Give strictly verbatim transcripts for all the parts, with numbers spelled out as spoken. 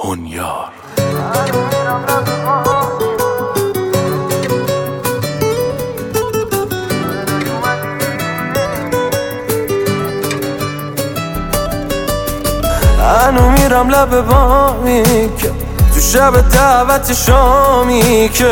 هنیار. هنو میرم لب بامی که تو شب دعوت شامی که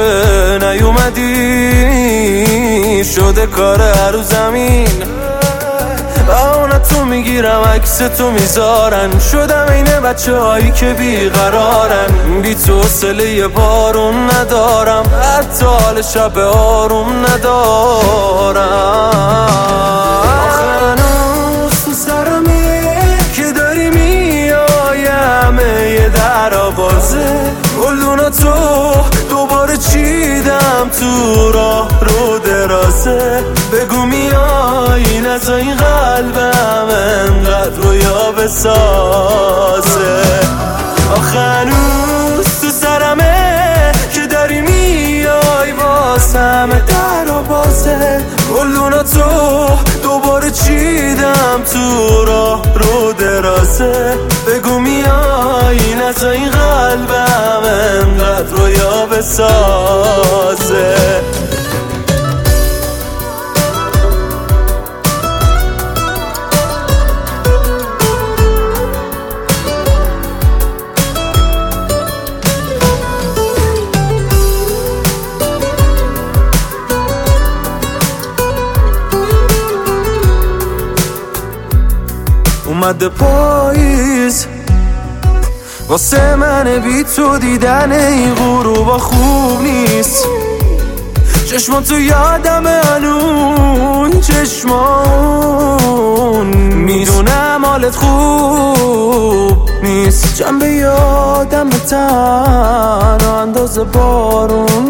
نیومدی شده کار هر زمین و اونا تو میگیرم عکس تو میذارن شدم این بچه هایی که بیقرارن بی تو حوصله بارون ندارم حتی حال شب آروم ندارم هنوز تو سرمه که داری میای همه یه در آوازه گلدونا تو دوباره چیدم تو راه رو درازه بگو میای نزا این قلبم انقدر رویا بسازه آخه هنوز تو سرمه که داری میای باز همه در و بازه گلدونا تو دوباره چیدم تو راه رو درازه بگو میای نزا این قلبم انقدر رویا بسازه اومده پاییز واسه من بی تو دیدن این غروبا خوب نیست چشمان تو یادم هنون چشمان میدونم حالت خوب نیست جنبه یادم تنها اندازه بارون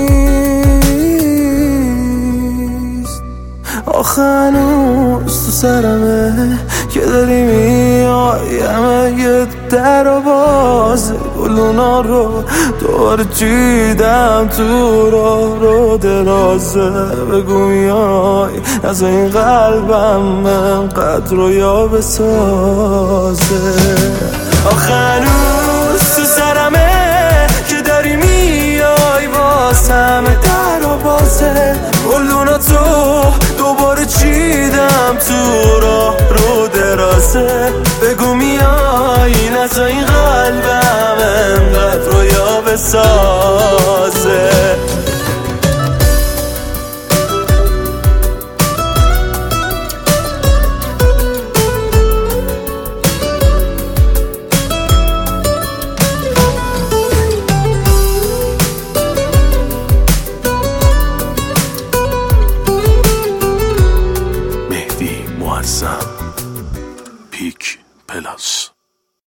نیست آخه هنوز تو سرمه که داری میای همه یه در و باز گلونا رو دوباره چیدم تو راه رو درازه بگو میای از این قلبم انقدر رویا بسازه آخه هنوز تو سرمه که داری میای باز همه در و بازه گلونا تو دوباره چیدم تو راه رو درازه بگو میای نزا این قلبم انقدر رویا بسازه مهدی معظم پیک پلاس.